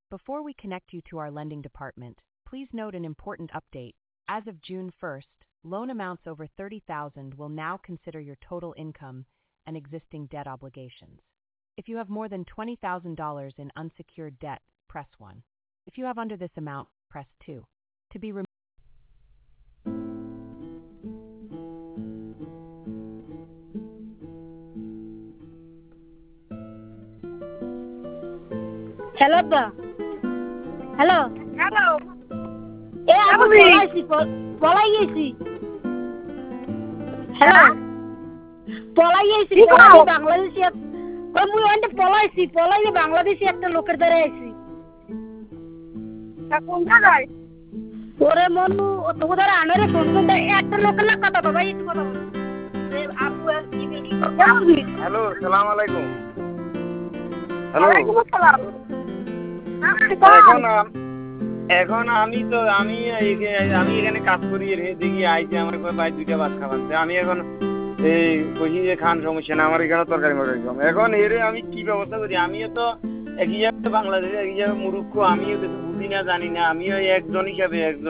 Before we connect you to our lending department, please note an important update. As of June 1st, loan amounts over $30,000 will now consider your total income and existing debt obligations. If you have more than $20,000 in unsecured debt, press 1. If you have under this amount, press 2. To be Hello, ba. Hello. Hello. আমি পলাইছি। Hello. পলাইছি Bangladeshi মুই অনেক পলাইয়ে বাংলাদেশি একটা লোকের দ্বারা আইছি। তা কোন জায়গায়? ওরে মনু তোকে দ্বারা আনারে ফোন করতে একটা লোকের না কথা বাবা একটু কথা বল। হ্যালো, সালাম আলাইকুম। হ্যালো। ওয়ালাইকুম আসসালাম। এখন আমি এখানে কাজ করি রে, দেখি আইছে আমার ভাই দুইটা ভাত খাওয়ান। আমি এখন এই কহি যে খান সমস্যা না, আমার এখানে তরকারি মরকারি কম। এখন এর আমি কি ব্যবস্থা করি? আমিও তো একই জায়গায় বাংলাদেশে একই জায়গায় মুরুক্ষ, আমিও কিছু বুঝি না জানি না, আমিও একজন হিসাবে একজন